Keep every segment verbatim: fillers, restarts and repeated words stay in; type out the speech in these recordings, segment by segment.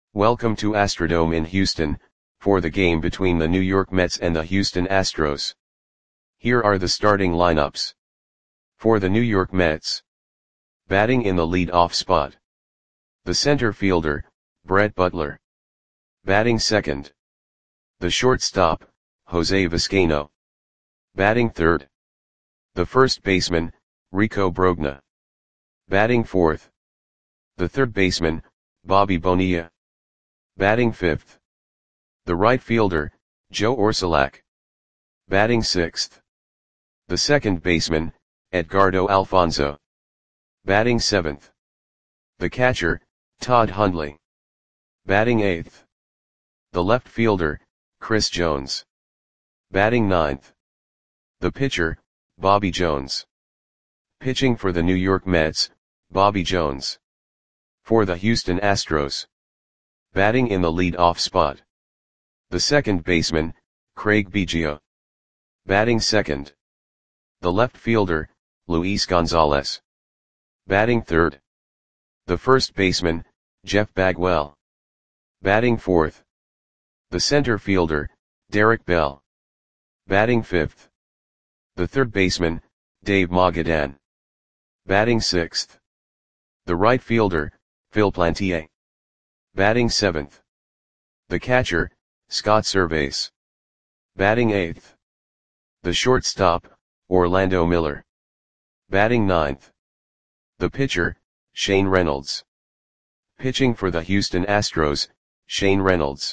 Welcome to Astrodome in Houston, for the game between the New York Mets and the Houston Astros. Here are the starting lineups. For the New York Mets. Batting in the lead-off spot. The center fielder, Brett Butler. Batting second. The shortstop, Jose Vizcaino. Batting third. The first baseman, Rico Brogna. Batting fourth. The third baseman, Bobby Bonilla. Batting fifth. The right fielder, Joe Orsulak. Batting sixth. The second baseman, Edgardo Alfonzo. Batting seventh. The catcher, Todd Hundley. Batting eighth. The left fielder, Chris Jones. Batting ninth. The pitcher, Bobby Jones. Pitching for the New York Mets, Bobby Jones. For the Houston Astros. Batting in the lead-off spot. The second baseman, Craig Biggio. Batting second. The left fielder, Luis Gonzalez. Batting third. The first baseman, Jeff Bagwell. Batting fourth. The center fielder, Derek Bell. Batting fifth. The third baseman, Dave Magadan. Batting sixth. The right fielder, Phil Plantier. Batting seventh. The catcher, Scott Servais. Batting eighth. The shortstop, Orlando Miller. Batting ninth. The pitcher, Shane Reynolds. Pitching for the Houston Astros, Shane Reynolds.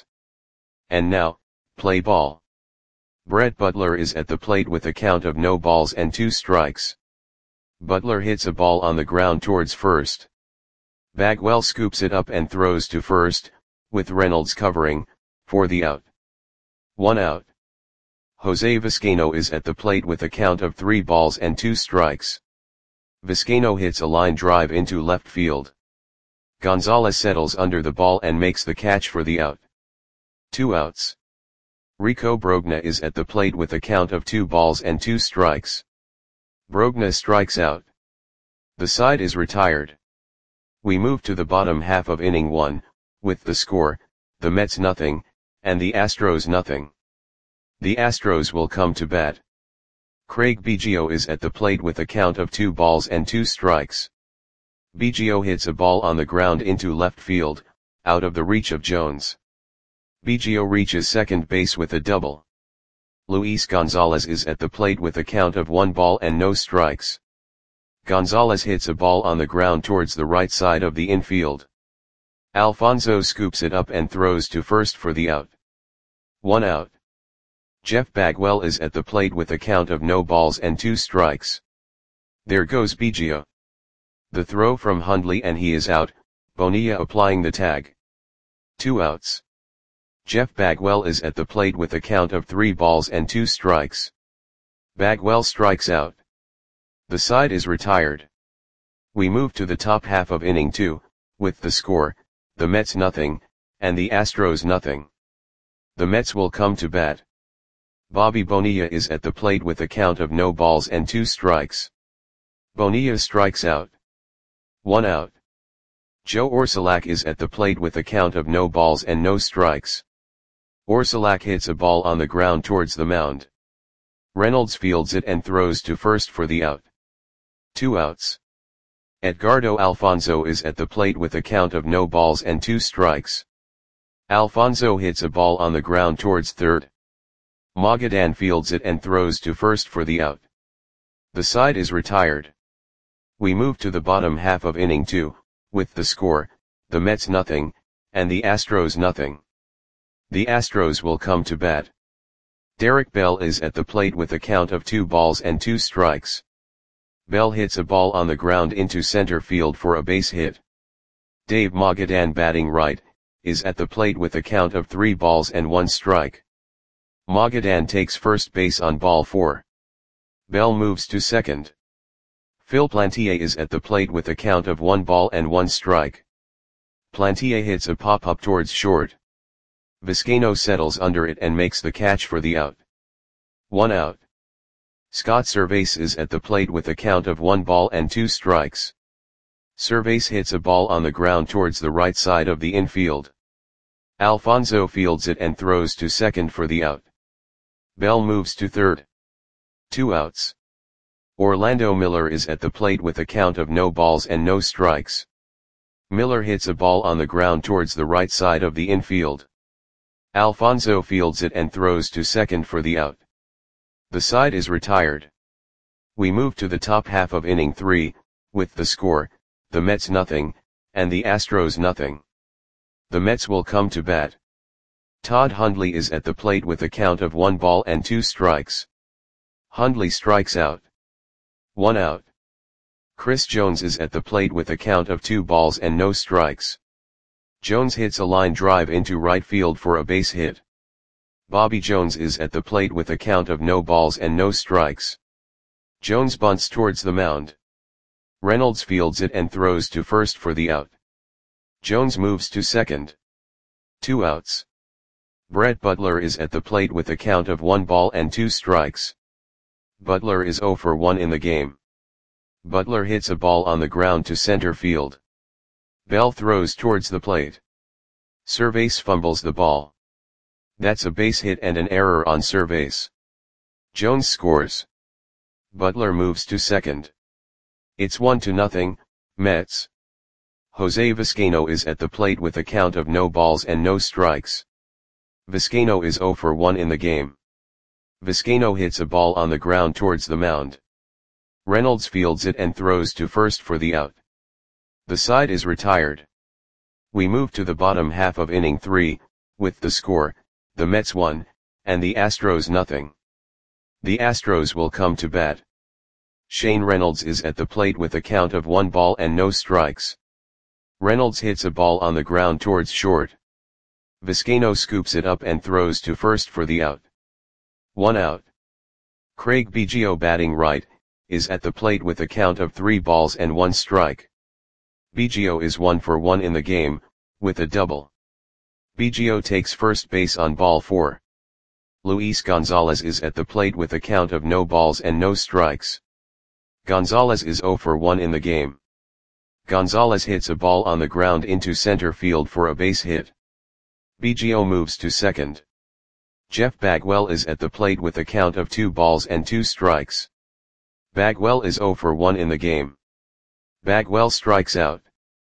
And now, play ball. Brett Butler is at the plate with a count of no balls and two strikes. Butler hits a ball on the ground towards first. Bagwell scoops it up and throws to first, with Reynolds covering, for the out. One out. Jose Vizcaino is at the plate with a count of three balls and two strikes. Vizcaino hits a line drive into left field. Gonzalez settles under the ball and makes the catch for the out. Two outs. Rico Brogna is at the plate with a count of two balls and two strikes. Brogna strikes out. The side is retired. We move to the bottom half of inning one, with the score, the Mets nothing, and the Astros nothing. The Astros will come to bat. Craig Biggio is at the plate with a count of two balls and two strikes. Biggio hits a ball on the ground into left field, out of the reach of Jones. Biggio reaches second base with a double. Luis Gonzalez is at the plate with a count of one ball and no strikes. Gonzalez hits a ball on the ground towards the right side of the infield. Alfonzo scoops it up and throws to first for the out. One out. Jeff Bagwell is at the plate with a count of no balls and two strikes. There goes Biggio. The throw from Hundley and he is out, Bonilla applying the tag. Two outs. Jeff Bagwell is at the plate with a count of three balls and two strikes. Bagwell strikes out. The side is retired. We move to the top half of inning two, with the score, the Mets nothing, and the Astros nothing. The Mets will come to bat. Bobby Bonilla is at the plate with a count of no balls and two strikes. Bonilla strikes out. One out. Joe Orsulak is at the plate with a count of no balls and no strikes. Orsulak hits a ball on the ground towards the mound. Reynolds fields it and throws to first for the out. Two outs. Edgardo Alfonzo is at the plate with a count of no balls and two strikes. Alfonzo hits a ball on the ground towards third. Magadan fields it and throws to first for the out. The side is retired. We move to the bottom half of inning two, with the score, the Mets nothing, and the Astros nothing. The Astros will come to bat. Derek Bell is at the plate with a count of two balls and two strikes. Bell hits a ball on the ground into center field for a base hit. Dave Magadan, batting right, is at the plate with a count of three balls and one strike. Magadan takes first base on ball four. Bell moves to second. Phil Plantier is at the plate with a count of one ball and one strike. Plantier hits a pop-up towards short. Vizcaino settles under it and makes the catch for the out. One out. Scott Servais is at the plate with a count of one ball and two strikes. Servais hits a ball on the ground towards the right side of the infield. Alfonso fields it and throws to second for the out. Bell moves to third. Two outs. Orlando Miller is at the plate with a count of no balls and no strikes. Miller hits a ball on the ground towards the right side of the infield. Alfonso fields it and throws to second for the out. The side is retired. We move to the top half of inning three, with the score, the Mets nothing, and the Astros nothing. The Mets will come to bat. Todd Hundley is at the plate with a count of one ball and two strikes. Hundley strikes out. One out. Chris Jones is at the plate with a count of two balls and no strikes. Jones hits a line drive into right field for a base hit. Bobby Jones is at the plate with a count of no balls and no strikes. Jones bunts towards the mound. Reynolds fields it and throws to first for the out. Jones moves to second. Two outs. Brett Butler is at the plate with a count of one ball and two strikes. Butler is oh for one in the game. Butler hits a ball on the ground to center field. Bell throws towards the plate. Cervais fumbles the ball. That's a base hit and an error on Cervais. Jones scores. Butler moves to second. It's one to nothing, Mets. Jose Vizcaino is at the plate with a count of no balls and no strikes. Vizcaino is oh for one in the game. Vizcaino hits a ball on the ground towards the mound. Reynolds fields it and throws to first for the out. The side is retired. We move to the bottom half of inning three, with the score, the Mets one, and the Astros nothing. The Astros will come to bat. Shane Reynolds is at the plate with a count of one ball and no strikes. Reynolds hits a ball on the ground towards short. Vizcaino scoops it up and throws to first for the out. One out. Craig Biggio, batting right, is at the plate with a count of three balls and one strike. Biggio is one for one in the game, with a double. Biggio takes first base on ball four. Luis Gonzalez is at the plate with a count of no balls and no strikes. Gonzalez is oh for one in the game. Gonzalez hits a ball on the ground into center field for a base hit. Biggio moves to second. Jeff Bagwell is at the plate with a count of two balls and two strikes. Bagwell is oh for one in the game. Bagwell strikes out.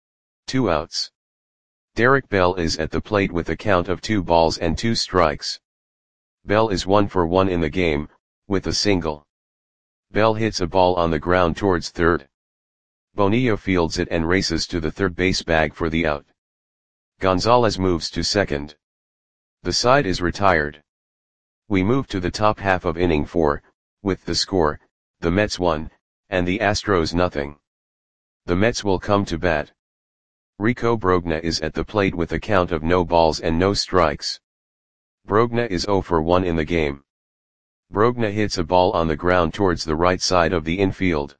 Two outs. Derek Bell is at the plate with a count of two balls and two strikes. Bell is one for one in the game, with a single. Bell hits a ball on the ground towards third. Bonilla fields it and races to the third base bag for the out. Gonzalez moves to second. The side is retired. We move to the top half of inning four, with the score, the Mets one, and the Astros nothing. The Mets will come to bat. Rico Brogna is at the plate with a count of no balls and no strikes. Brogna is oh for one in the game. Brogna hits a ball on the ground towards the right side of the infield.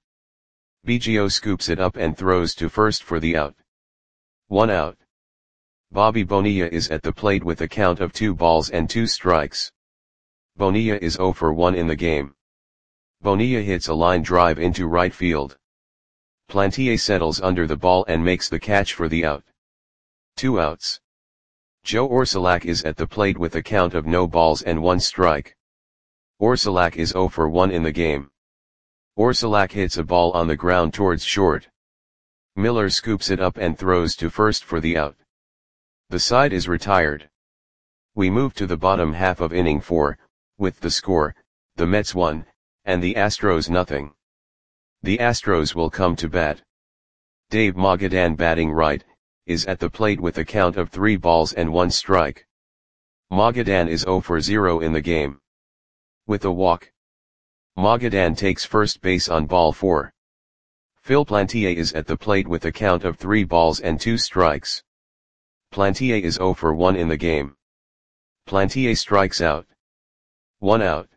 Biggio scoops it up and throws to first for the out. One out. Bobby Bonilla is at the plate with a count of two balls and two strikes. Bonilla is oh for one in the game. Bonilla hits a line drive into right field. Plantier settles under the ball and makes the catch for the out. Two outs. Joe Orsulak is at the plate with a count of no balls and one strike. Orsulak is oh for one in the game. Orsulak hits a ball on the ground towards short. Miller scoops it up and throws to first for the out. The side is retired. We move to the bottom half of inning four, with the score, the Mets one, and the Astros nothing. The Astros will come to bat. Dave Magadan, batting right, is at the plate with a count of three balls and one strike. Magadan is oh for zero in the game. With a walk. Magadan takes first base on ball four. Phil Plantier is at the plate with a count of three balls and two strikes. Plantier is oh for one in the game. Plantier strikes out. One out.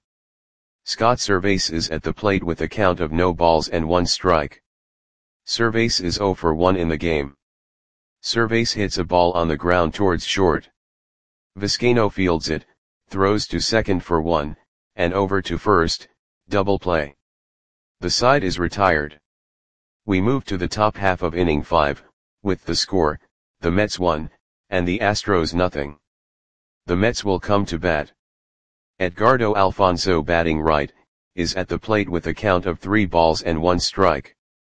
Scott Cervais is at the plate with a count of no balls and one strike. Cervais is oh for one in the game. Cervais hits a ball on the ground towards short. Vizcaino fields it, throws to second for one, and over to first, double play. The side is retired. We move to the top half of inning five, with the score, the Mets one, and the Astros nothing. The Mets will come to bat. Edgardo Alfonzo, batting right, is at the plate with a count of three balls and one strike.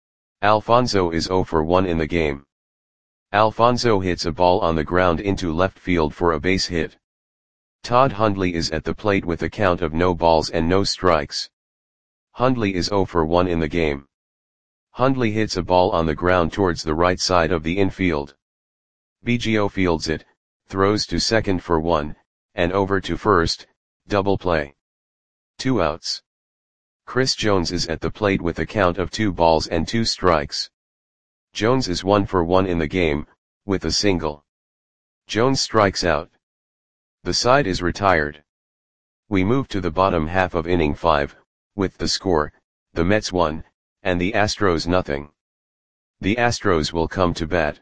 Alfonzo is zero for one in the game. Alfonzo hits a ball on the ground into left field for a base hit. Todd Hundley is at the plate with a count of no balls and no strikes. Hundley is zero for one in the game. Hundley hits a ball on the ground towards the right side of the infield. Biggio fields it, throws to second for one, and over to first, double play. Two outs. Chris Jones is at the plate with a count of two balls and two strikes. Jones is one for one in the game, with a single. Jones strikes out. The side is retired. We move to the bottom half of inning five, with the score, the Mets one, and the Astros nothing. The Astros will come to bat.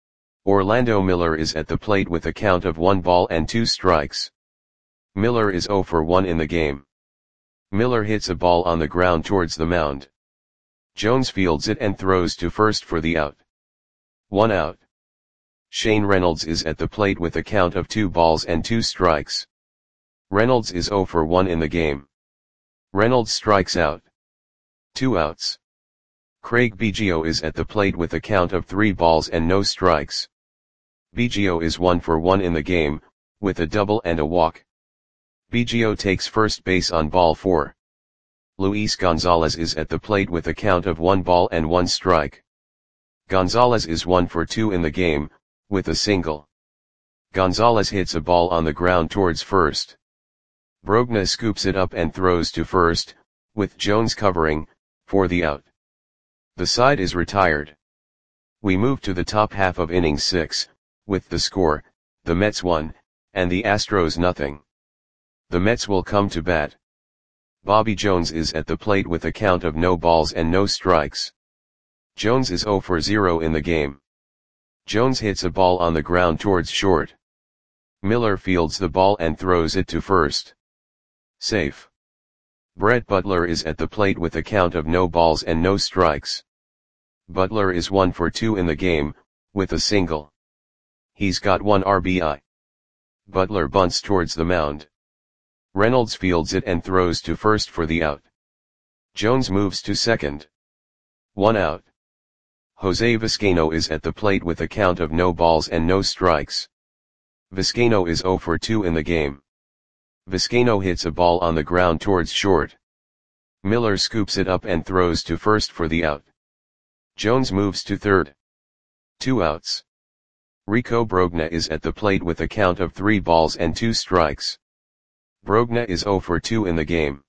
Orlando Miller is at the plate with a count of one ball and two strikes. Miller is zero for one in the game. Miller hits a ball on the ground towards the mound. Jones fields it and throws to first for the out. One out. Shane Reynolds is at the plate with a count of two balls and two strikes. Reynolds is zero for one in the game. Reynolds strikes out. Two outs. Craig Biggio is at the plate with a count of three balls and no strikes. Biggio is one for one in the game, with a double and a walk. Biggio takes first base on ball four. Luis Gonzalez is at the plate with a count of one ball and one strike. Gonzalez is one for two in the game, with a single. Gonzalez hits a ball on the ground towards first. Brogna scoops it up and throws to first, with Jones covering, for the out. The side is retired. We move to the top half of inning six, with the score, the Mets one, and the Astros nothing. The Mets will come to bat. Bobby Jones is at the plate with a count of no balls and no strikes. Jones is zero for zero in the game. Jones hits a ball on the ground towards short. Miller fields the ball and throws it to first. Safe. Brett Butler is at the plate with a count of no balls and no strikes. Butler is one for two in the game, with a single. He's got one R B I. Butler bunts towards the mound. Reynolds fields it and throws to first for the out. Jones moves to second. One out. Jose Vizcaino is at the plate with a count of no balls and no strikes. Vizcaino is zero for two in the game. Vizcaino hits a ball on the ground towards short. Miller scoops it up and throws to first for the out. Jones moves to third. Two outs. Rico Brogna is at the plate with a count of three balls and two strikes. Brogna is zero for two in the game.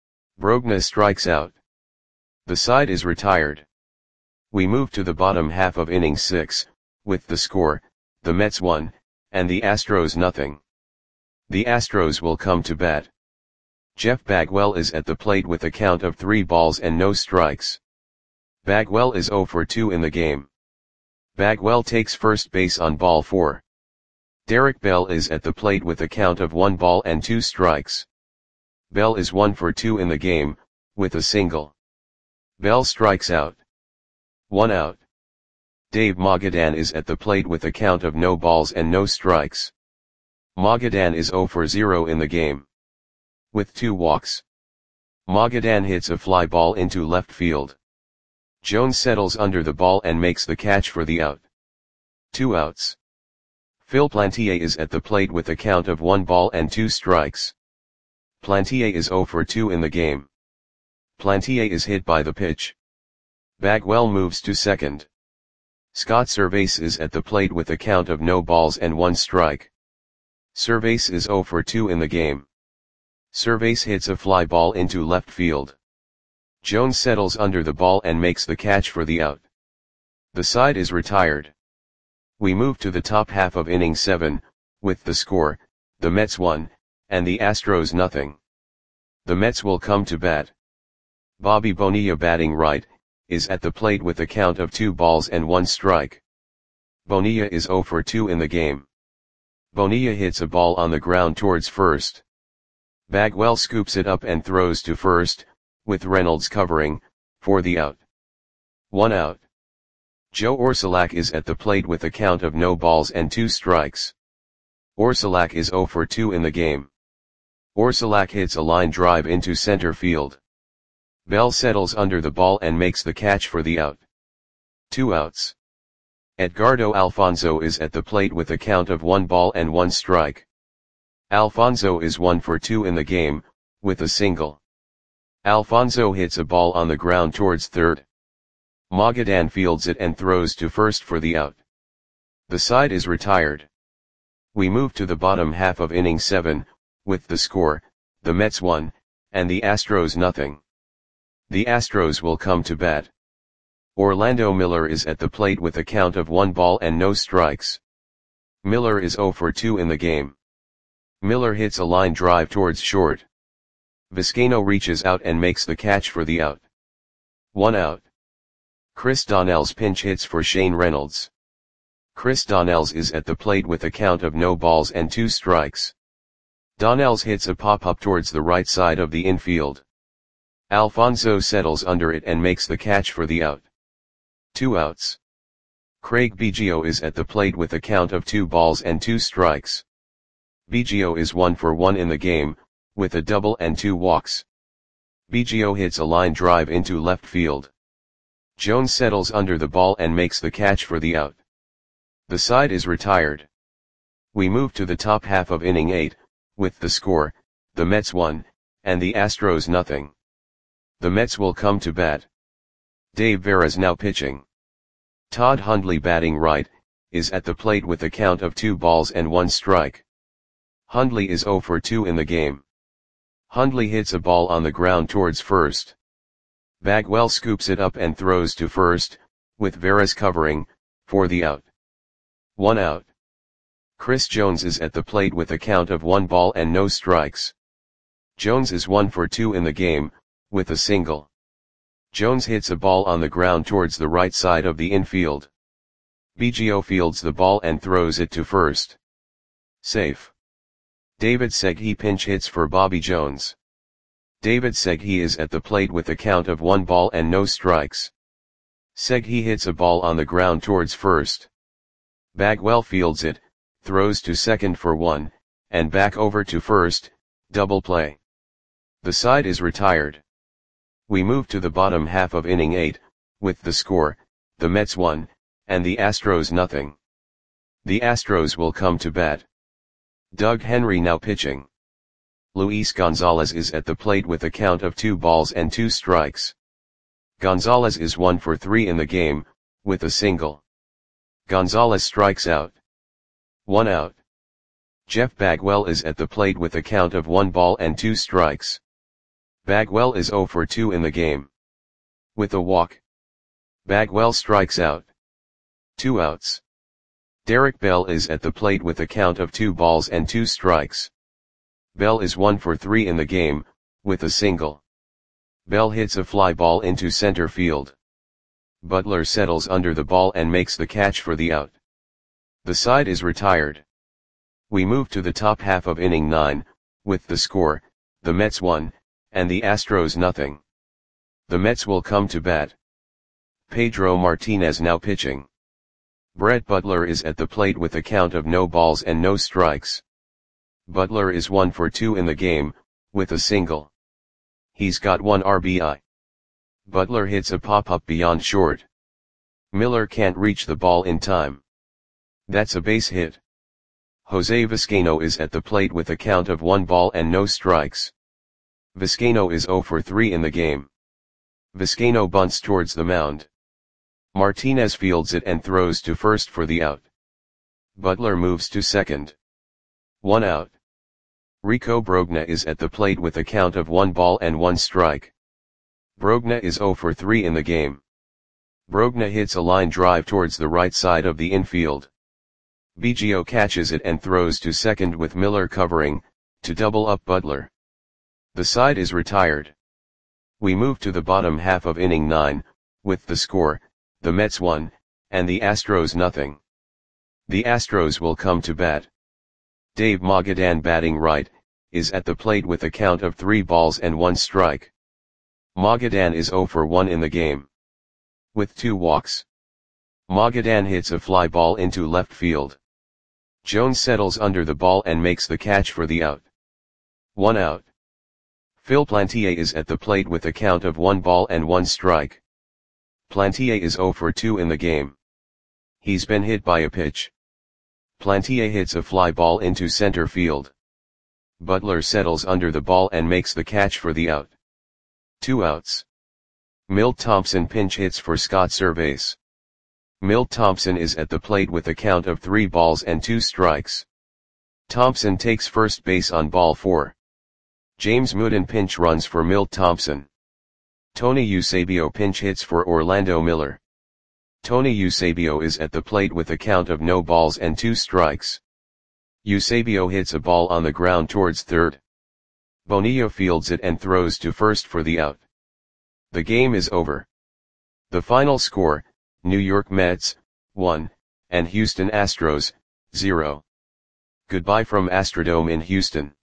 Brogna strikes out. The side is retired. We move to the bottom half of inning six, with the score, the Mets one, and the Astros nothing. The Astros will come to bat. Jeff Bagwell is at the plate with a count of three balls and no strikes. Bagwell is zero for two in the game. Bagwell takes first base on ball four. Derek Bell is at the plate with a count of one ball and two strikes. Bell is one for two in the game, with a single. Bell strikes out. One out. Dave Magadan is at the plate with a count of no balls and no strikes. Magadan is zero for zero in the game. With two walks. Magadan hits a fly ball into left field. Jones settles under the ball and makes the catch for the out. Two outs. Phil Plantier is at the plate with a count of one ball and two strikes. Plantier is zero for two in the game. Plantier is hit by the pitch. Bagwell moves to second. Scott Servais is at the plate with a count of no balls and one strike. Servais is zero for two in the game. Servais hits a fly ball into left field. Jones settles under the ball and makes the catch for the out. The side is retired. We move to the top half of inning seven, with the score, the Mets one, and the Astros nothing. The Mets will come to bat. Bobby Bonilla, batting right, is at the plate with a count of two balls and one strike. Bonilla is zero for two in the game. Bonilla hits a ball on the ground towards first. Bagwell scoops it up and throws to first, with Reynolds covering, for the out. One out. Joe Orsulak is at the plate with a count of no balls and two strikes. Orsulak is zero for two in the game. Orsulak hits a line drive into center field. Bell settles under the ball and makes the catch for the out. Two outs. Edgardo Alfonso is at the plate with a count of one ball and one strike. Alfonso is one for two in the game, with a single. Alfonso hits a ball on the ground towards third. Magadan fields it and throws to first for the out. The side is retired. We move to the bottom half of inning seven, with the score, the Mets one, and the Astros nothing. The Astros will come to bat. Orlando Miller is at the plate with a count of one ball and no strikes. Miller is zero for two in the game. Miller hits a line drive towards short. Vizcaino reaches out and makes the catch for the out. One out. Chris Donnells pinch hits for Shane Reynolds. Chris Donnells is at the plate with a count of no balls and two strikes. Donnells hits a pop-up towards the right side of the infield. Alfonso settles under it and makes the catch for the out. Two outs. Craig Biggio is at the plate with a count of two balls and two strikes. Biggio is one for one in the game, with a double and two walks. Biggio hits a line drive into left field. Jones settles under the ball and makes the catch for the out. The side is retired. We move to the top half of inning eight, with the score, the Mets one, and the Astros nothing. The Mets will come to bat. Dave Veras now pitching. Todd Hundley batting right, is at the plate with a count of two balls and one strike. Hundley is zero for two in the game. Hundley hits a ball on the ground towards first. Bagwell scoops it up and throws to first, with Veras covering, for the out. One out. Chris Jones is at the plate with a count of one ball and no strikes. Jones is one for two in the game, with a single. Jones hits a ball on the ground towards the right side of the infield. Biggio fields the ball and throws it to first. Safe. David Segui pinch hits for Bobby Jones. David Segui is at the plate with a count of one ball and no strikes. Segui hits a ball on the ground towards first. Bagwell fields it, throws to second for one, and back over to first, double play. The side is retired. We move to the bottom half of inning eight, with the score, the Mets one, and the Astros nothing. The Astros will come to bat. Doug Henry now pitching. Luis Gonzalez is at the plate with a count of two balls and two strikes. Gonzalez is one for three in the game, with a single. Gonzalez strikes out. One out. Jeff Bagwell is at the plate with a count of one ball and two strikes. Bagwell is zero for two in the game. With a walk. Bagwell strikes out. Two outs. Derek Bell is at the plate with a count of two balls and two strikes. Bell is one for three in the game, with a single. Bell hits a fly ball into center field. Butler settles under the ball and makes the catch for the out. The side is retired. We move to the top half of inning nine, with the score, the Mets one, and the Astros nothing. The Mets will come to bat. Pedro Martinez now pitching. Brett Butler is at the plate with a count of no balls and no strikes. Butler is one for two in the game, with a single. He's got one R B I. Butler hits a pop-up beyond short. Miller can't reach the ball in time. That's a base hit. Jose Vizcaino is at the plate with a count of one ball and no strikes. Vizcaino is zero for three in the game. Vizcaino bunts towards the mound. Martinez fields it and throws to first for the out. Butler moves to second. One out. Rico Brogna is at the plate with a count of one ball and one strike. Brogna is zero for three in the game. Brogna hits a line drive towards the right side of the infield. Biggio catches it and throws to second with Miller covering, to double up Butler. The side is retired. We move to the bottom half of inning nine, with the score, the Mets one, and the Astros nothing. The Astros will come to bat. Dave Magadan batting right, is at the plate with a count of three balls and one strike. Magadan is zero for one in the game. With two walks. Magadan hits a fly ball into left field. Jones settles under the ball and makes the catch for the out. One out. Phil Plantier is at the plate with a count of one ball and one strike. Plantier is zero for two in the game. He's been hit by a pitch. Plantier hits a fly ball into center field. Butler settles under the ball and makes the catch for the out. Two outs. Milt Thompson pinch hits for Scott Servais. Milt Thompson is at the plate with a count of three balls and two strikes. Thompson takes first base on ball four. James Mooden pinch runs for Milt Thompson. Tony Eusebio pinch hits for Orlando Miller. Tony Eusebio is at the plate with a count of no balls and two strikes. Eusebio hits a ball on the ground towards third. Bonilla fields it and throws to first for the out. The game is over. The final score, New York Mets, one, and Houston Astros, zero. Goodbye from Astrodome in Houston.